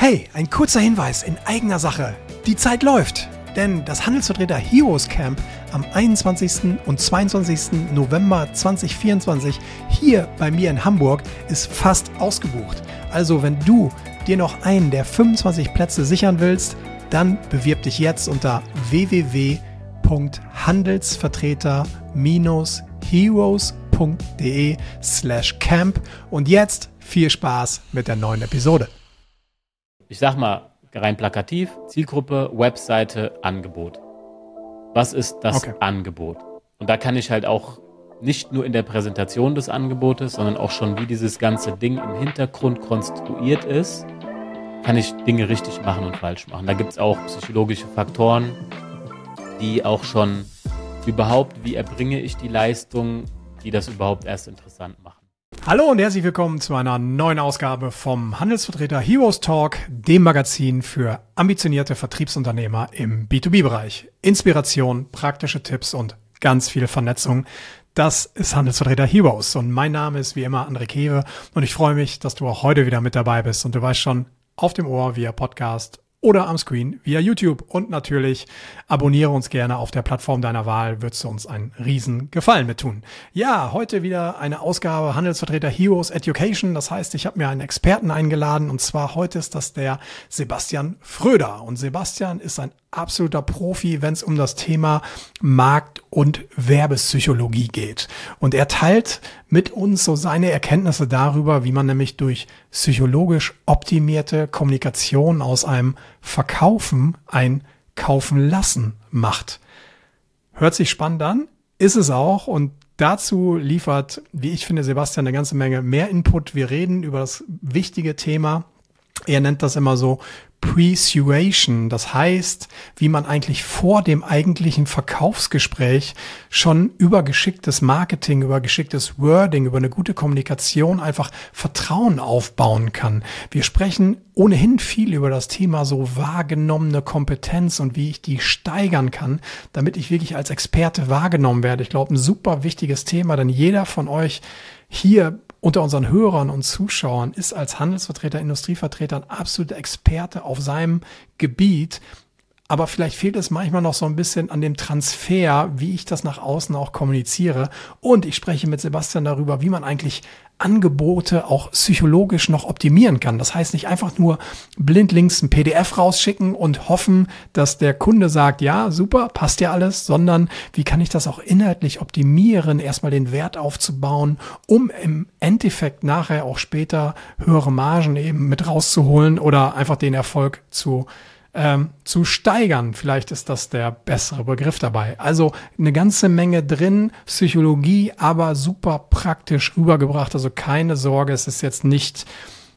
Hey, ein kurzer Hinweis in eigener Sache. Die Zeit läuft, denn das Handelsvertreter Heroes Camp am 21. und 22. November 2024 hier bei mir in Hamburg ist fast ausgebucht. Also wenn du dir noch einen der 25 Plätze sichern willst, dann bewirb dich jetzt unter www.handelsvertreter-heroes.de/camp und jetzt viel Spaß mit der neuen Episode. Ich sag mal, rein plakativ, Zielgruppe, Webseite, Angebot. Was ist das Angebot? Und da kann ich halt auch nicht nur in der Präsentation des Angebotes, sondern auch schon, wie dieses ganze Ding im Hintergrund konstruiert ist, kann ich Dinge richtig machen und falsch machen. Da gibt es auch psychologische Faktoren, die auch schon überhaupt, wie erbringe ich die Leistung, die das überhaupt erst interessant machen. Hallo und herzlich willkommen zu einer neuen Ausgabe vom Handelsvertreter Heroes Talk, dem Magazin für ambitionierte Vertriebsunternehmer im B2B-Bereich. Inspiration, praktische Tipps und ganz viel Vernetzung. Das ist Handelsvertreter Heroes und mein Name ist wie immer André Kewe und ich freue mich, dass du auch heute wieder mit dabei bist und du weißt schon, auf dem Ohr via Podcast oder am Screen via YouTube und natürlich abonniere uns gerne auf der Plattform deiner Wahl, würdest du uns einen riesen Gefallen mit tun. Ja, heute wieder eine Ausgabe Handelsvertreter Heroes Education, das heißt, ich habe mir einen Experten eingeladen und zwar heute ist das der Sebastian Fröder und Sebastian ist ein absoluter Profi, wenn es um das Thema Markt- und Werbepsychologie geht. Und er teilt mit uns so seine Erkenntnisse darüber, wie man nämlich durch psychologisch optimierte Kommunikation aus einem Verkaufen ein Kaufen lassen macht. Hört sich spannend an, ist es auch und dazu liefert, wie ich finde, Sebastian eine ganze Menge mehr Input. Wir reden über das wichtige Thema. Er nennt das immer so Persuasion, das heißt, wie man eigentlich vor dem eigentlichen Verkaufsgespräch schon über geschicktes Marketing, über geschicktes Wording, über eine gute Kommunikation einfach Vertrauen aufbauen kann. Wir sprechen ohnehin viel über das Thema so wahrgenommene Kompetenz und wie ich die steigern kann, damit ich wirklich als Experte wahrgenommen werde. Ich glaube, ein super wichtiges Thema, denn jeder von euch hier unter unseren Hörern und Zuschauern ist als Handelsvertreter, Industrievertreter ein absoluter Experte auf seinem Gebiet. Aber vielleicht fehlt es manchmal noch so ein bisschen an dem Transfer, wie ich das nach außen auch kommuniziere. Und ich spreche mit Sebastian darüber, wie man eigentlich Angebote auch psychologisch noch optimieren kann. Das heißt nicht einfach nur blindlings ein PDF rausschicken und hoffen, dass der Kunde sagt, ja, super, passt ja alles, sondern wie kann ich das auch inhaltlich optimieren, erstmal den Wert aufzubauen, um im Endeffekt nachher auch später höhere Margen eben mit rauszuholen oder einfach den Erfolg zu steigern. Vielleicht ist das der bessere Begriff dabei. Also eine ganze Menge drin, Psychologie, aber super praktisch rübergebracht. Also keine Sorge, es ist jetzt nicht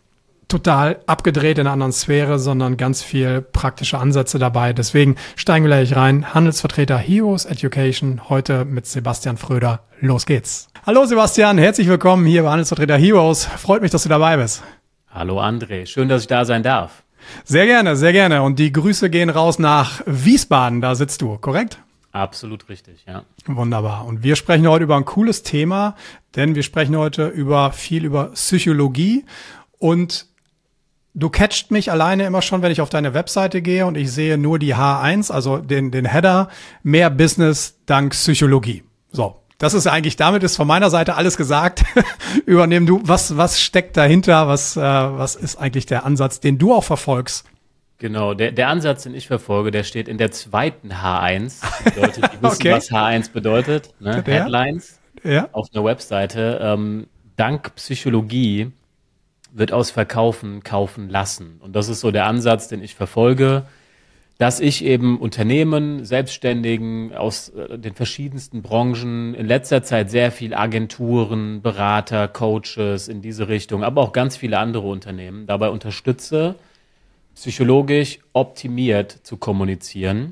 total abgedreht in einer anderen Sphäre, sondern ganz viel praktische Ansätze dabei. Deswegen steigen wir gleich rein. Handelsvertreter Heroes Education, heute mit Sebastian Fröder. Los geht's. Hallo Sebastian, herzlich willkommen hier bei Handelsvertreter Heroes. Freut mich, dass du dabei bist. Hallo André, schön, dass ich da sein darf. Sehr gerne, sehr gerne. Und die Grüße gehen raus nach Wiesbaden, da sitzt du, korrekt? Absolut richtig, ja. Wunderbar. Und wir sprechen heute über ein cooles Thema, denn wir sprechen heute viel über Psychologie. Und du catcht mich alleine immer schon, wenn ich auf deine Webseite gehe und ich sehe nur die H1, also den Header, mehr Business dank Psychologie. So. Das ist eigentlich, damit ist von meiner Seite alles gesagt. Übernehmen du, was steckt dahinter? Was ist eigentlich der Ansatz, den du auch verfolgst? Genau, der Ansatz, den ich verfolge, der steht in der zweiten H1. Bedeutet, die wissen, was H1 bedeutet, ne? Headlines auf einer Webseite. Dank Psychologie wird aus Verkaufen kaufen lassen. Und das ist so der Ansatz, den ich verfolge, dass ich eben Unternehmen, Selbstständigen aus den verschiedensten Branchen, in letzter Zeit sehr viel Agenturen, Berater, Coaches in diese Richtung, aber auch ganz viele andere Unternehmen dabei unterstütze, psychologisch optimiert zu kommunizieren,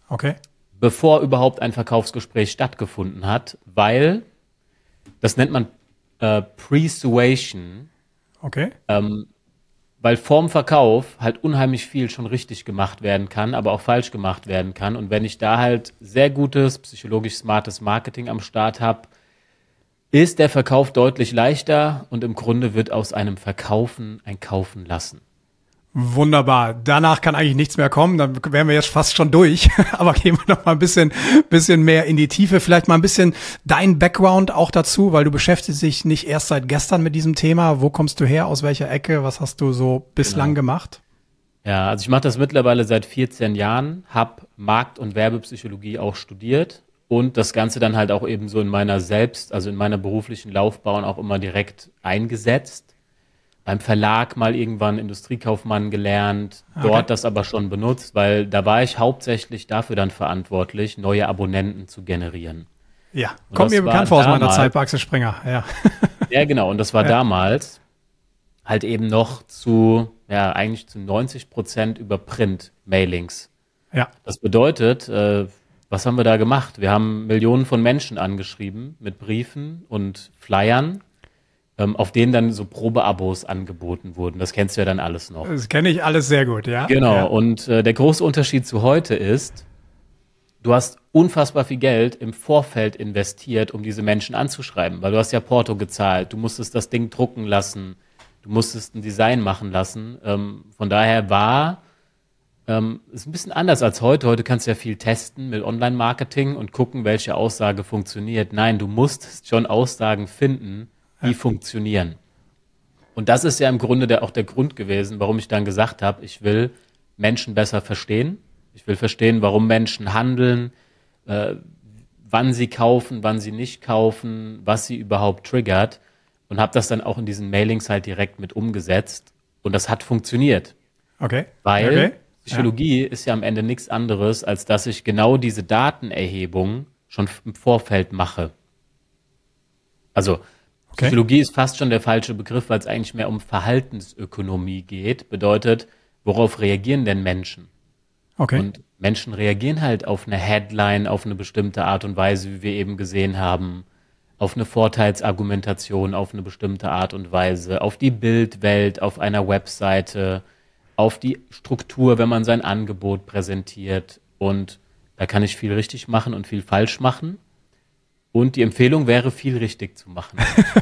bevor überhaupt ein Verkaufsgespräch stattgefunden hat, weil, das nennt man Persuasion, weil vorm Verkauf halt unheimlich viel schon richtig gemacht werden kann, aber auch falsch gemacht werden kann. Und wenn ich da halt sehr gutes, psychologisch smartes Marketing am Start habe, ist der Verkauf deutlich leichter und im Grunde wird aus einem Verkaufen ein Kaufen lassen. Wunderbar. Danach kann eigentlich nichts mehr kommen. Dann wären wir jetzt fast schon durch. Aber gehen wir noch mal ein bisschen mehr in die Tiefe. Vielleicht mal ein bisschen dein Background auch dazu, weil du beschäftigst dich nicht erst seit gestern mit diesem Thema. Wo kommst du her? Aus welcher Ecke? Was hast du so bislang gemacht? Ja, also ich mache das mittlerweile seit 14 Jahren, habe Markt- und Werbepsychologie auch studiert und das Ganze dann halt auch eben so in meiner beruflichen Laufbahn auch immer direkt eingesetzt. Beim Verlag mal irgendwann Industriekaufmann gelernt, dort das aber schon benutzt, weil da war ich hauptsächlich dafür dann verantwortlich, neue Abonnenten zu generieren. Ja, kommt mir bekannt vor aus meiner Zeit bei Axel Springer, ja. Ja, genau, und das war damals halt eben noch eigentlich zu 90% über Print-Mailings. Ja. Das bedeutet, was haben wir da gemacht? Wir haben Millionen von Menschen angeschrieben mit Briefen und Flyern, auf denen dann so Probeabos angeboten wurden. Das kennst du ja dann alles noch. Das kenne ich alles sehr gut, ja. Genau, ja. Und der große Unterschied zu heute ist, du hast unfassbar viel Geld im Vorfeld investiert, um diese Menschen anzuschreiben, weil du hast ja Porto gezahlt, du musstest das Ding drucken lassen, du musstest ein Design machen lassen. Von daher ist ein bisschen anders als heute. Heute kannst du ja viel testen mit Online-Marketing und gucken, welche Aussage funktioniert. Nein, du musst schon Aussagen finden, die funktionieren. Und das ist ja im Grunde auch der Grund gewesen, warum ich dann gesagt habe, ich will Menschen besser verstehen. Ich will verstehen, warum Menschen handeln, wann sie kaufen, wann sie nicht kaufen, was sie überhaupt triggert. Und habe das dann auch in diesen Mailings halt direkt mit umgesetzt. Und das hat funktioniert. Okay. Weil Psychologie ist ja am Ende nichts anderes, als dass ich genau diese Datenerhebung schon im Vorfeld mache. Also Psychologie ist fast schon der falsche Begriff, weil es eigentlich mehr um Verhaltensökonomie geht. Bedeutet, worauf reagieren denn Menschen? Okay. Und Menschen reagieren halt auf eine Headline, auf eine bestimmte Art und Weise, wie wir eben gesehen haben, auf eine Vorteilsargumentation, auf eine bestimmte Art und Weise, auf die Bildwelt, auf einer Webseite, auf die Struktur, wenn man sein Angebot präsentiert. Und da kann ich viel richtig machen und viel falsch machen. Und die Empfehlung wäre, viel richtig zu machen.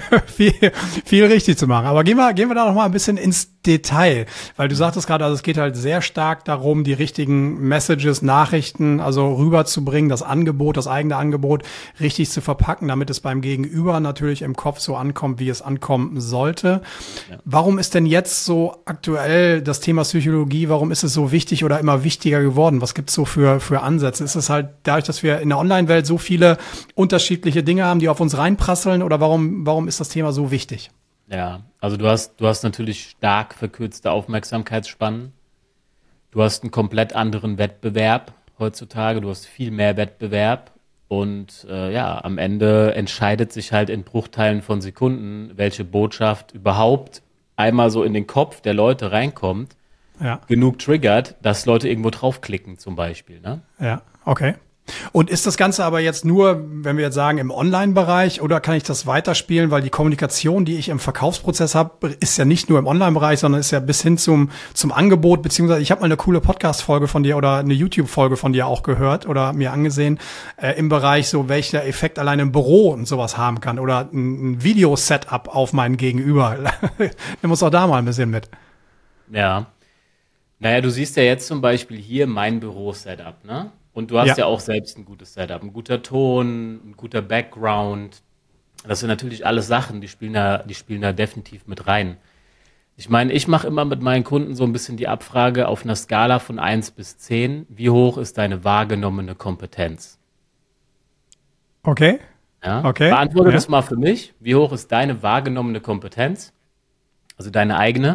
viel richtig zu machen. Aber gehen wir da noch mal ein bisschen ins Detail. Weil du sagtest gerade, also es geht halt sehr stark darum, die richtigen Messages, Nachrichten, also rüberzubringen, das eigene Angebot richtig zu verpacken, damit es beim Gegenüber natürlich im Kopf so ankommt, wie es ankommen sollte. Ja. Warum ist denn jetzt so aktuell das Thema Psychologie, warum ist es so wichtig oder immer wichtiger geworden? Was gibt's so für Ansätze? Ist es halt dadurch, dass wir in der Online-Welt so viele unterschiedliche Dinge haben, die auf uns reinprasseln, oder warum ist das Thema so wichtig? Ja, also du hast natürlich stark verkürzte Aufmerksamkeitsspannen. Du hast einen komplett anderen Wettbewerb heutzutage. Du hast viel mehr Wettbewerb. Und am Ende entscheidet sich halt in Bruchteilen von Sekunden, welche Botschaft überhaupt einmal so in den Kopf der Leute reinkommt, genug triggert, dass Leute irgendwo draufklicken zum Beispiel. Ne? Ja, okay. Und ist das Ganze aber jetzt nur, wenn wir jetzt sagen, im Online-Bereich, oder kann ich das weiterspielen, weil die Kommunikation, die ich im Verkaufsprozess habe, ist ja nicht nur im Online-Bereich, sondern ist ja bis hin zum Angebot, beziehungsweise ich habe mal eine coole Podcast-Folge von dir oder eine YouTube-Folge von dir auch gehört oder mir angesehen, im Bereich so, welcher Effekt allein im Büro und sowas haben kann oder ein Video-Setup auf meinen Gegenüber. Nimm uns auch da mal ein bisschen mit. Ja. Naja, du siehst ja jetzt zum Beispiel hier mein Büro-Setup, ne? Und du hast ja auch selbst ein gutes Setup, ein guter Ton, ein guter Background. Das sind natürlich alles Sachen, die spielen da definitiv mit rein. Ich meine, ich mache immer mit meinen Kunden so ein bisschen die Abfrage auf einer Skala von 1 bis 10. Wie hoch ist deine wahrgenommene Kompetenz? Okay. Ja? Okay. Beantworte das mal für mich. Wie hoch ist deine wahrgenommene Kompetenz? Also deine eigene?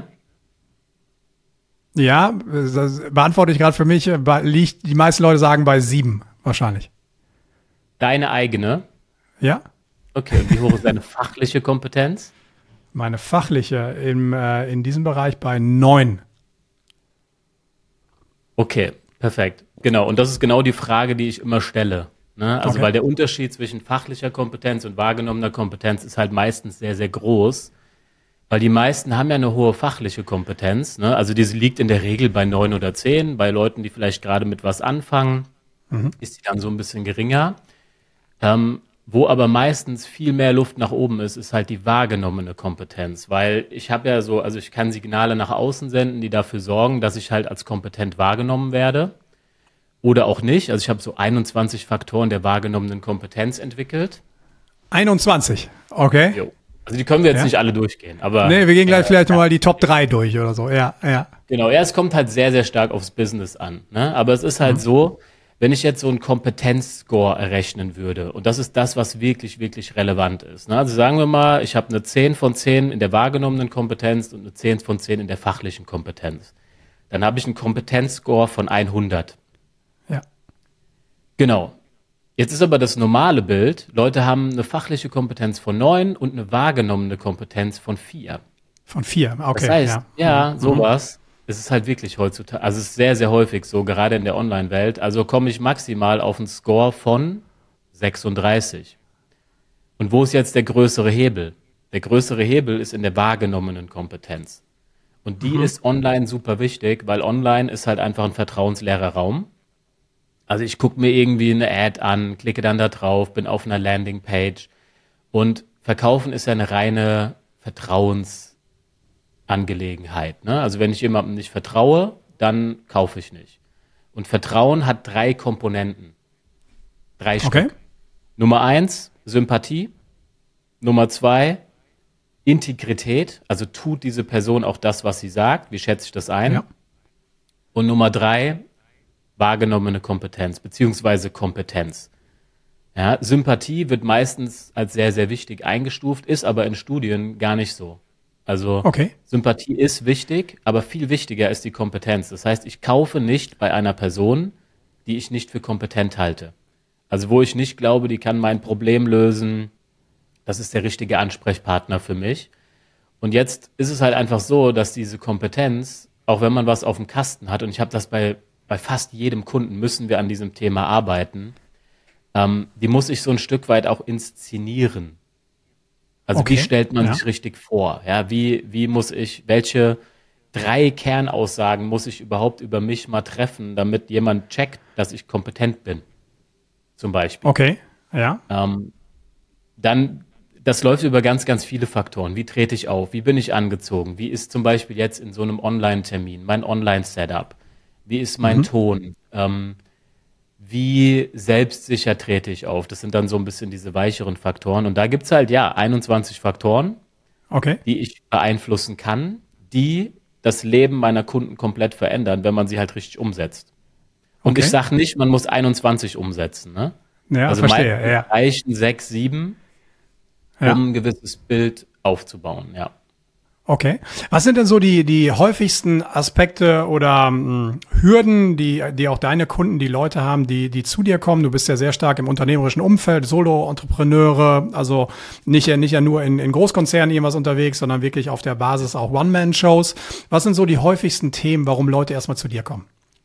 Ja, das beantworte ich gerade für mich. Die meisten Leute sagen bei 7 wahrscheinlich. Deine eigene? Ja. Okay, und wie hoch ist deine fachliche Kompetenz? Meine fachliche in diesem Bereich bei 9. Okay, perfekt. Genau, und das ist genau die Frage, die ich immer stelle. Ne? Also weil der Unterschied zwischen fachlicher Kompetenz und wahrgenommener Kompetenz ist halt meistens sehr, sehr groß. Weil die meisten haben ja eine hohe fachliche Kompetenz. Ne? Also diese liegt in der Regel bei 9 oder 10. Bei Leuten, die vielleicht gerade mit was anfangen, ist die dann so ein bisschen geringer. Wo aber meistens viel mehr Luft nach oben ist halt die wahrgenommene Kompetenz, weil ich habe ja so, also ich kann Signale nach außen senden, die dafür sorgen, dass ich halt als kompetent wahrgenommen werde oder auch nicht. Also ich habe so 21 Faktoren der wahrgenommenen Kompetenz entwickelt. 21, okay. Jo. Also die können wir jetzt nicht alle durchgehen, aber. Nee, wir gehen gleich vielleicht nochmal die Top 3 durch oder so, ja. Genau, es kommt halt sehr, sehr stark aufs Business an, ne? Aber es ist halt so, wenn ich jetzt so einen Kompetenzscore errechnen würde, und das ist das, was wirklich, wirklich relevant ist, ne? Also sagen wir mal, ich habe eine 10 von 10 in der wahrgenommenen Kompetenz und eine 10 von 10 in der fachlichen Kompetenz. Dann habe ich einen Kompetenzscore von 100. Ja. Genau. Jetzt ist aber das normale Bild, Leute haben eine fachliche Kompetenz von 9 und eine wahrgenommene Kompetenz von 4. Von 4, okay. Das heißt, sowas, es ist halt wirklich heutzutage, also es ist sehr, sehr häufig so, gerade in der Online-Welt, also komme ich maximal auf einen Score von 36. Und wo ist jetzt der größere Hebel? Der größere Hebel ist in der wahrgenommenen Kompetenz. Und die ist online super wichtig, weil online ist halt einfach ein vertrauensleerer Raum. Also ich gucke mir irgendwie eine Ad an, klicke dann da drauf, bin auf einer Landingpage und Verkaufen ist ja eine reine Vertrauensangelegenheit, ne? Also wenn ich jemandem nicht vertraue, dann kaufe ich nicht. Und Vertrauen hat 3 Komponenten. 3 Stück. Nummer 1, Sympathie. Nummer 2, Integrität. Also tut diese Person auch das, was sie sagt? Wie schätze ich das ein? Ja. Und Nummer 3, wahrgenommene Kompetenz, beziehungsweise Kompetenz. Ja, Sympathie wird meistens als sehr, sehr wichtig eingestuft, ist aber in Studien gar nicht so. Also Sympathie ist wichtig, aber viel wichtiger ist die Kompetenz. Das heißt, ich kaufe nicht bei einer Person, die ich nicht für kompetent halte. Also wo ich nicht glaube, die kann mein Problem lösen, das ist der richtige Ansprechpartner für mich. Und jetzt ist es halt einfach so, dass diese Kompetenz, auch wenn man was auf dem Kasten hat, und ich habe das bei fast jedem Kunden müssen wir an diesem Thema arbeiten, die muss ich so ein Stück weit auch inszenieren. Also wie stellt man sich richtig vor? Ja, wie muss ich, welche 3 Kernaussagen muss ich überhaupt über mich mal treffen, damit jemand checkt, dass ich kompetent bin? Zum Beispiel. Okay, ja. Dann, das läuft über ganz, ganz viele Faktoren. Wie trete ich auf? Wie bin ich angezogen? Wie ist zum Beispiel jetzt in so einem Online-Termin mein Online-Setup? Wie ist mein Ton? Wie selbstsicher trete ich auf? Das sind dann so ein bisschen diese weicheren Faktoren. Und da gibt's halt 21 Faktoren, die ich beeinflussen kann, die das Leben meiner Kunden komplett verändern, wenn man sie halt richtig umsetzt. Und ich sage nicht, man muss 21 umsetzen. Ne? Ja, also verstehe. reichen 6, 7, um ein gewisses Bild aufzubauen, ja. Okay. Was sind denn so die häufigsten Aspekte oder Hürden, die auch deine Kunden, die Leute haben, die zu dir kommen? Du bist ja sehr stark im unternehmerischen Umfeld, Solo-Entrepreneure, also nicht nur in Großkonzernen irgendwas unterwegs, sondern wirklich auf der Basis auch One-Man-Shows. Was sind so die häufigsten Themen, warum Leute erstmal zu dir kommen?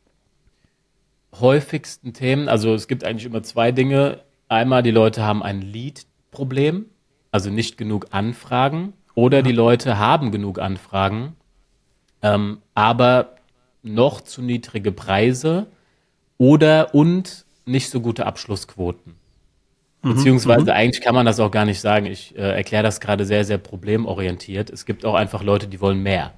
Häufigsten Themen, also es gibt eigentlich immer 2 Dinge. Einmal, die Leute haben ein Lead-Problem, also nicht genug Anfragen. Oder die Leute haben genug Anfragen, aber noch zu niedrige Preise und nicht so gute Abschlussquoten. Beziehungsweise eigentlich kann man das auch gar nicht sagen. Ich erkläre das gerade sehr, sehr problemorientiert. Es gibt auch einfach Leute, die wollen mehr.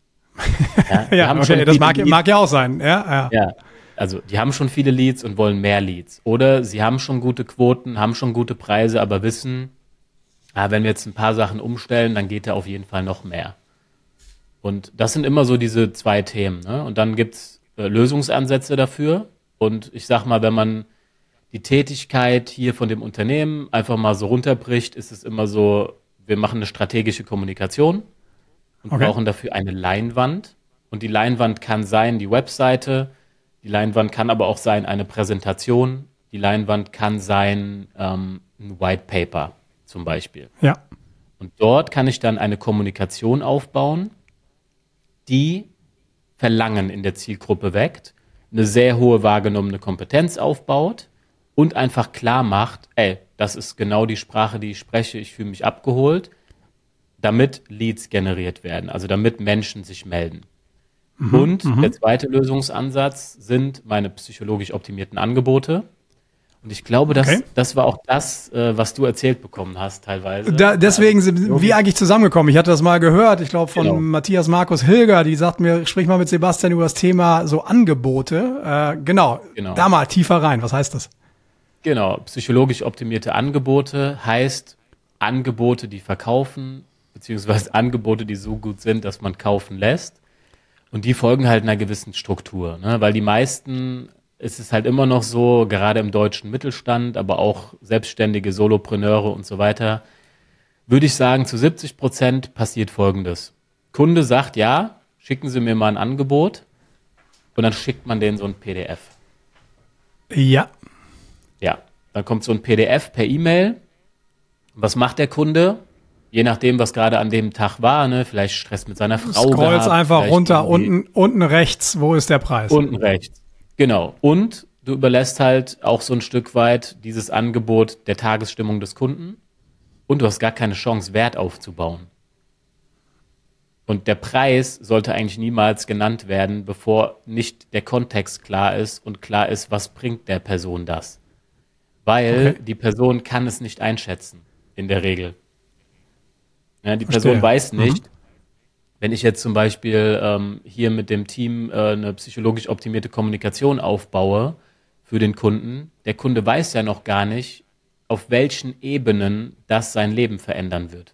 Das mag ja auch sein. Ja. Also die haben schon viele Leads und wollen mehr Leads. Oder sie haben schon gute Quoten, haben schon gute Preise, aber wissen, wenn wir jetzt ein paar Sachen umstellen, dann geht da auf jeden Fall noch mehr. Und das sind immer so diese 2 Themen. Ne? Und dann gibt's Lösungsansätze dafür. Und ich sag mal, wenn man die Tätigkeit hier von dem Unternehmen einfach mal so runterbricht, ist es immer so, wir machen eine strategische Kommunikation und brauchen dafür eine Leinwand. Und die Leinwand kann sein die Webseite, die Leinwand kann aber auch sein eine Präsentation, die Leinwand kann sein ein White Paper. Zum Beispiel. Ja. Und dort kann ich dann eine Kommunikation aufbauen, die Verlangen in der Zielgruppe weckt, eine sehr hohe wahrgenommene Kompetenz aufbaut und einfach klar macht, das ist genau die Sprache, die ich spreche, ich fühle mich abgeholt, damit Leads generiert werden, also damit Menschen sich melden. Und der zweite Lösungsansatz sind meine psychologisch optimierten Angebote. Und ich glaube, das war auch das, was du erzählt bekommen hast teilweise. Deswegen sind wir eigentlich zusammengekommen. Ich hatte das mal gehört, ich glaube von Matthias Markus Hilger, die sagt mir, sprich mal mit Sebastian über das Thema so Angebote. Genau, da mal tiefer rein. Was heißt das? Genau, psychologisch optimierte Angebote heißt Angebote, die verkaufen, beziehungsweise Angebote, die so gut sind, dass man kaufen lässt. Und die folgen halt einer gewissen Struktur, ne? Weil die meisten, es ist halt immer noch so, gerade im deutschen Mittelstand, aber auch selbstständige Solopreneure und so weiter, würde ich sagen, zu 70% passiert Folgendes. Kunde sagt, ja, schicken Sie mir mal ein Angebot und dann schickt man denen so ein PDF. Ja. Ja, dann kommt so ein PDF per E-Mail. Was macht der Kunde? Je nachdem, was gerade an dem Tag war, ne? Vielleicht Stress mit seiner Frau gehabt. Scrollst einfach runter, unten rechts, wo ist der Preis? Unten rechts, genau. Und du überlässt halt auch so ein Stück weit dieses Angebot der Tagesstimmung des Kunden und du hast gar keine Chance, Wert aufzubauen. Und der Preis sollte eigentlich niemals genannt werden, bevor nicht der Kontext klar ist und klar ist, was bringt der Person das. Weil die Person kann es nicht einschätzen, in der Regel. Ja, die Person weiß nicht, wenn ich jetzt zum Beispiel hier mit dem Team eine psychologisch optimierte Kommunikation aufbaue für den Kunden, der Kunde weiß ja noch gar nicht, auf welchen Ebenen das sein Leben verändern wird.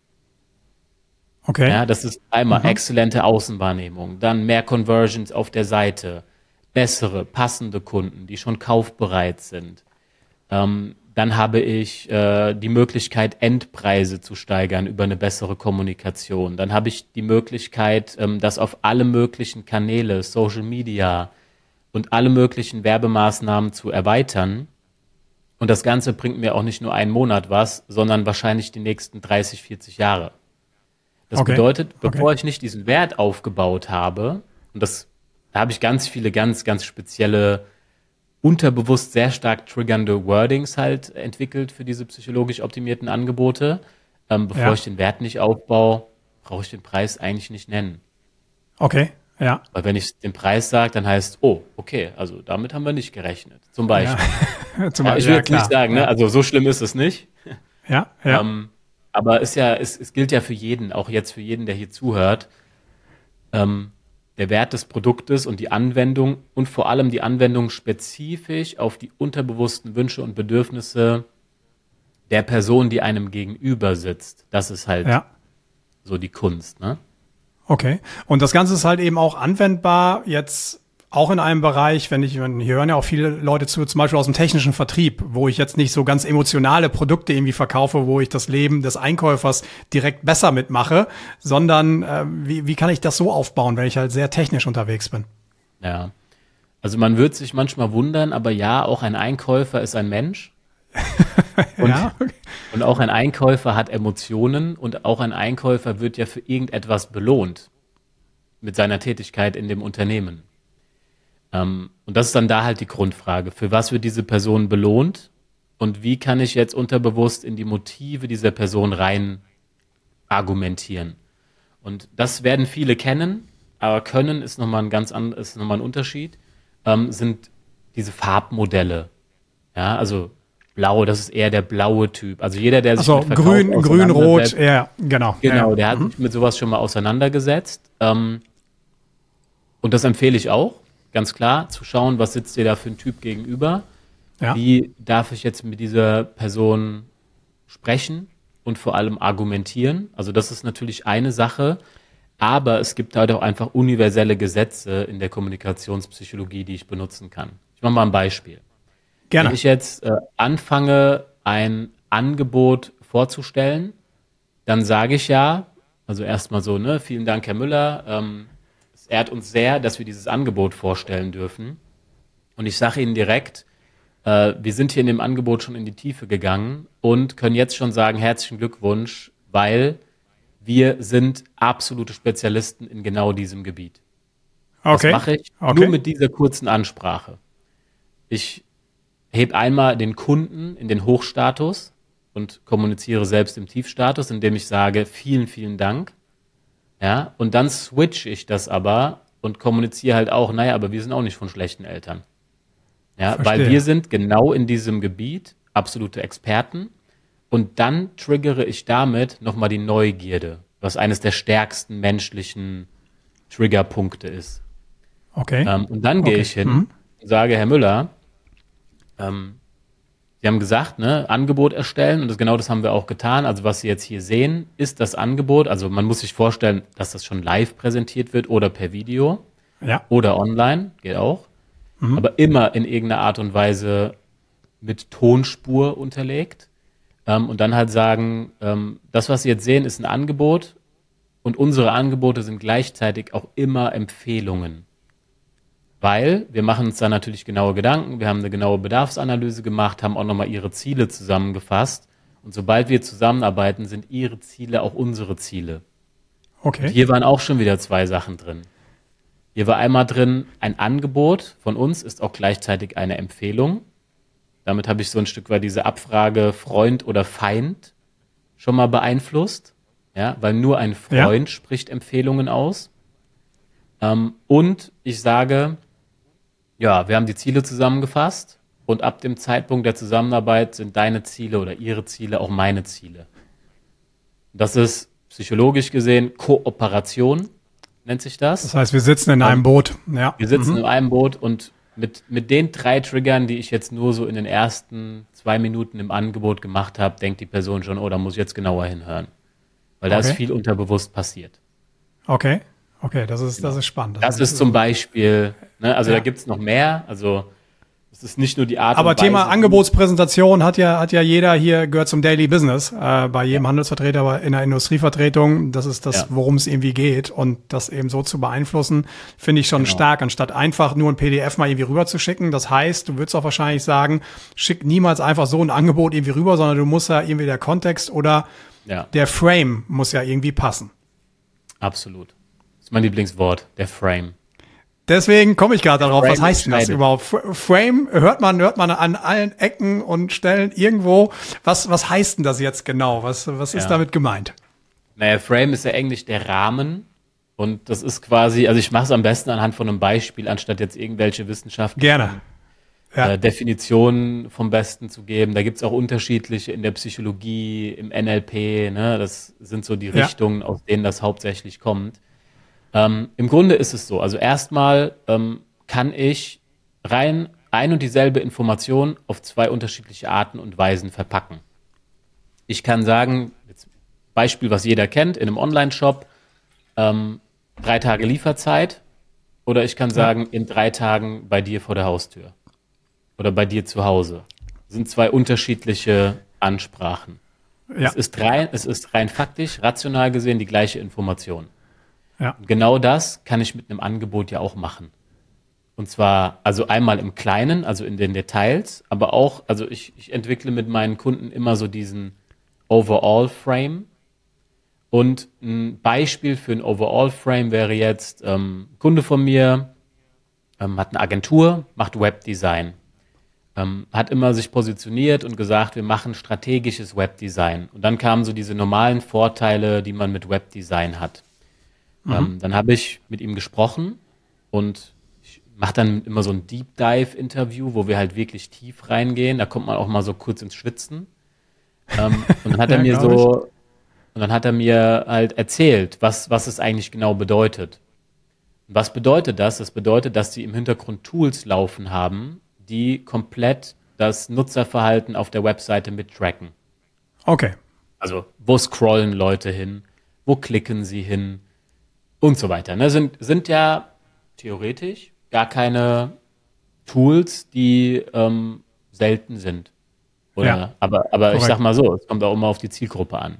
Okay. Ja, das ist einmal exzellente Außenwahrnehmung, dann mehr Conversions auf der Seite, bessere, passende Kunden, die schon kaufbereit sind. Dann habe ich die Möglichkeit, Endpreise zu steigern über eine bessere Kommunikation. Dann habe ich die Möglichkeit, das auf alle möglichen Kanäle, Social Media und alle möglichen Werbemaßnahmen zu erweitern. Und das Ganze bringt mir auch nicht nur einen Monat was, sondern wahrscheinlich die nächsten 30, 40 Jahre. Das bedeutet, bevor ich nicht diesen Wert aufgebaut habe, und da habe ich ganz viele ganz, ganz spezielle unterbewusst sehr stark triggernde Wordings halt entwickelt für diese psychologisch optimierten Angebote. Bevor ich den Wert nicht aufbaue, brauche ich den Preis eigentlich nicht nennen. Okay, ja. Weil wenn ich den Preis sage, dann heißt, oh, okay, also damit haben wir nicht gerechnet. Zum Beispiel. Ja. Ich will jetzt nicht sagen, ne? Also so schlimm ist es nicht. Ja. Aber es gilt ja für jeden, auch jetzt für jeden, der hier zuhört, der Wert des Produktes und die Anwendung und vor allem die Anwendung spezifisch auf die unterbewussten Wünsche und Bedürfnisse der Person, die einem gegenüber sitzt. Das ist halt so die Kunst, ne? Okay. Und das Ganze ist halt eben auch anwendbar jetzt auch in einem Bereich, hier hören ja auch viele Leute zu, zum Beispiel aus dem technischen Vertrieb, wo ich jetzt nicht so ganz emotionale Produkte irgendwie verkaufe, wo ich das Leben des Einkäufers direkt besser mitmache, sondern wie kann ich das so aufbauen, wenn ich halt sehr technisch unterwegs bin? Ja, also man wird sich manchmal wundern, aber ja, auch ein Einkäufer ist ein Mensch. Und auch ein Einkäufer hat Emotionen und auch ein Einkäufer wird ja für irgendetwas belohnt mit seiner Tätigkeit in dem Unternehmen. Und das ist dann da halt die Grundfrage. Für was wird diese Person belohnt? Und wie kann ich jetzt unterbewusst in die Motive dieser Person rein argumentieren? Und das werden viele kennen, aber können ist nochmal ein Unterschied, sind diese Farbmodelle. Ja, also blau, das ist eher der blaue Typ. Also jeder, der sich mit Verkauf grün, rot, ja, genau. Genau, der hat sich mit sowas schon mal auseinandergesetzt. Und das empfehle ich auch. Ganz klar, zu schauen, was sitzt dir da für ein Typ gegenüber? Ja. Wie darf ich jetzt mit dieser Person sprechen und vor allem argumentieren? Also das ist natürlich eine Sache, aber es gibt halt auch einfach universelle Gesetze in der Kommunikationspsychologie, die ich benutzen kann. Ich mache mal ein Beispiel. Gerne. Wenn ich jetzt anfange, ein Angebot vorzustellen, dann sage ich also erstmal so, ne, vielen Dank, Herr Müller, es ehrt uns sehr, dass wir dieses Angebot vorstellen dürfen. Und ich sage Ihnen direkt, wir sind hier in dem Angebot schon in die Tiefe gegangen und können jetzt schon sagen, herzlichen Glückwunsch, weil wir sind absolute Spezialisten in genau diesem Gebiet. Okay. Das mache ich nur mit dieser kurzen Ansprache. Ich hebe einmal den Kunden in den Hochstatus und kommuniziere selbst im Tiefstatus, indem ich sage, vielen, vielen Dank. Ja, und dann switch ich das aber und kommuniziere halt auch, aber wir sind auch nicht von schlechten Eltern. Ja, weil wir sind genau in diesem Gebiet absolute Experten und dann triggere ich damit nochmal die Neugierde, was eines der stärksten menschlichen Triggerpunkte ist. Okay. Und dann gehe ich hin und sage, Herr Müller, Sie haben gesagt, ne, Angebot erstellen und genau das haben wir auch getan. Also was Sie jetzt hier sehen, ist das Angebot. Also man muss sich vorstellen, dass das schon live präsentiert wird oder per Video oder online, geht auch. Aber immer in irgendeiner Art und Weise mit Tonspur unterlegt. Und dann halt sagen, das, was Sie jetzt sehen, ist ein Angebot und unsere Angebote sind gleichzeitig auch immer Empfehlungen. Weil wir machen uns da natürlich genaue Gedanken, wir haben eine genaue Bedarfsanalyse gemacht, haben auch nochmal Ihre Ziele zusammengefasst. Und sobald wir zusammenarbeiten, sind Ihre Ziele auch unsere Ziele. Okay. Und hier waren auch schon wieder 2 Sachen drin. Hier war einmal drin, ein Angebot von uns ist auch gleichzeitig eine Empfehlung. Damit habe ich so ein Stück weit diese Abfrage Freund oder Feind schon mal beeinflusst. Ja, weil nur ein Freund spricht Empfehlungen aus. Und ich sage, ja, wir haben die Ziele zusammengefasst und ab dem Zeitpunkt der Zusammenarbeit sind deine Ziele oder ihre Ziele auch meine Ziele. Das ist psychologisch gesehen Kooperation, nennt sich das. Das heißt, wir sitzen in einem Boot. Ja. Wir sitzen in einem Boot und mit den 3 Triggern, die ich jetzt nur so in den ersten 2 Minuten im Angebot gemacht habe, denkt die Person schon, oh, da muss ich jetzt genauer hinhören. Weil da ist viel unterbewusst passiert. Okay. Okay, das ist spannend. Das ist zum Beispiel, ne, also da gibt's noch mehr, also es ist nicht nur die Art Aber und Weise. Thema Angebotspräsentation hat ja jeder hier, gehört zum Daily Business, bei jedem Handelsvertreter, aber in der Industrievertretung, das ist das, worum es irgendwie geht und das eben so zu beeinflussen, finde ich schon stark, anstatt einfach nur ein PDF mal irgendwie rüberzuschicken. Das heißt, du würdest auch wahrscheinlich sagen, schick niemals einfach so ein Angebot irgendwie rüber, sondern du musst ja irgendwie der Kontext oder der Frame muss ja irgendwie passen. Absolut. Das ist mein Lieblingswort, der Frame. Deswegen komme ich gerade darauf, was heißt denn das überhaupt? Frame hört man an allen Ecken und Stellen irgendwo. Was heißt denn das jetzt genau? Was ist damit gemeint? Naja, Frame ist ja Englisch der Rahmen. Und das ist quasi, also ich mache es am besten anhand von einem Beispiel, anstatt jetzt irgendwelche wissenschaftlichen Definitionen vom Besten zu geben. Da gibt es auch unterschiedliche in der Psychologie, im NLP. Ne? Das sind so die Richtungen, aus denen das hauptsächlich kommt. Im Grunde ist es so, also erstmal kann ich rein ein und dieselbe Information auf 2 unterschiedliche Arten und Weisen verpacken. Ich kann sagen, jetzt Beispiel, was jeder kennt, in einem Online-Shop, 3 Tage Lieferzeit, oder ich kann sagen, in 3 Tagen bei dir vor der Haustür oder bei dir zu Hause. Das sind 2 unterschiedliche Ansprachen. Ja. Es ist rein faktisch, rational gesehen die gleiche Information. Ja. Genau das kann ich mit einem Angebot ja auch machen. Und zwar, also einmal im Kleinen, also in den Details, aber auch, also ich entwickle mit meinen Kunden immer so diesen Overall-Frame. Und ein Beispiel für ein Overall-Frame wäre jetzt, Kunde von mir hat eine Agentur, macht Webdesign. Hat immer sich positioniert und gesagt, wir machen strategisches Webdesign. Und dann kamen so diese normalen Vorteile, die man mit Webdesign hat. Dann habe ich mit ihm gesprochen und ich mache dann immer so ein Deep Dive Interview, wo wir halt wirklich tief reingehen. Da kommt man auch mal so kurz ins Schwitzen. Und dann hat er mir halt erzählt, was es eigentlich genau bedeutet. Und was bedeutet das? Das bedeutet, dass sie im Hintergrund Tools laufen haben, die komplett das Nutzerverhalten auf der Webseite mittracken. Okay. Also, wo scrollen Leute hin? Wo klicken sie hin? Und so weiter. Ne? Sind ja theoretisch gar keine Tools, die selten sind. Oder? Aber ich sag mal so, es kommt auch immer auf die Zielgruppe an.